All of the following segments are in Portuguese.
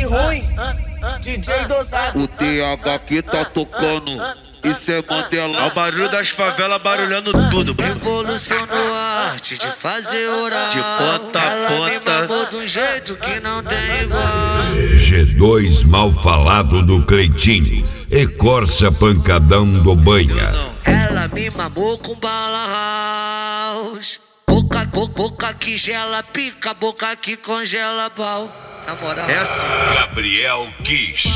ruim, DJ dosado. O TH que tá tocando, isso é Mandela. É o barulho das favelas barulhando tudo. Revolucionou a arte de fazer orar. De ponta a Ela me ponta. mamou de um jeito que não tem igual. G2 mal falado do Cleitinho e Corsa pancadão do Banha. Ela me mamou com bala house. Boca que gela, pica, boca que congela pau. Na moral. É assim. Gabriel Kish.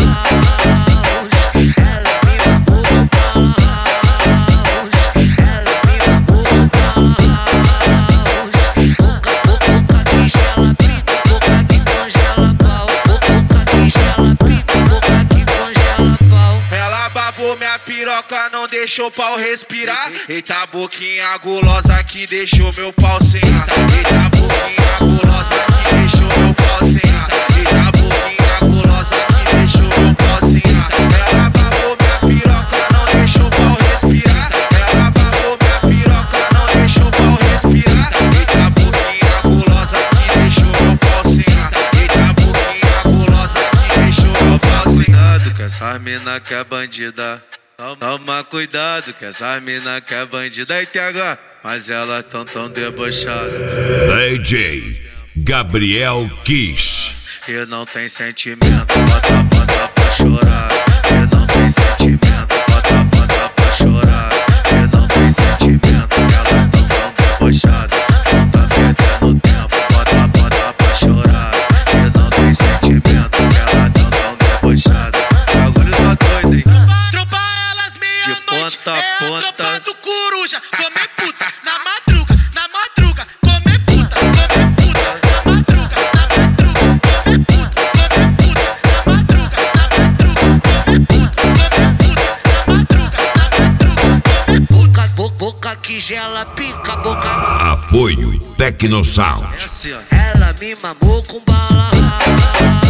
Ela me mamou com bala house. Ela me mamou com bala house. Boca que gela, pica, boca que congela pau. Boca que gela, pica, boca que congela pau. Ela babou minha piroca, não deixou o pau respirar. Eita boquinha gulosa que deixou meu pau sentar. Eita boquinha gulosa que deixou meu pau sentar. Eita boquinha gulosa que deixou meu pau sentar. Ela babou minha piroca, não deixou o pau respirar. Ela babou minha piroca, não deixou o pau respirar. Eita boquinha gulosa que deixou meu pau sentar. Eita boquinha gulosa que deixou meu pau sentar. Cuidado que essa mina que é bandida. Toma cuidado que essa mina que é bandida. Aí TH, mas ela é tão debochada. DJ Gabriel Kish. E não tem sentimento, bota pra chorar. E não tem sentimento, bota pra chorar. E não tem sentimento, ela é tão debochada. Tá perdendo tempo, bota pra chorar. E não tem sentimento, ela é tão debochada. Bagulho tá doido, hein? De ponta a ponta. Tropa do coruja, come puta, na madruga, come puta, na madruga, come puta, na madruga, come puta, na madruga, come puta. Boca que gela, pica, boca. Apoio Tecnosound. É assim, ó. Ela me mamou com bala.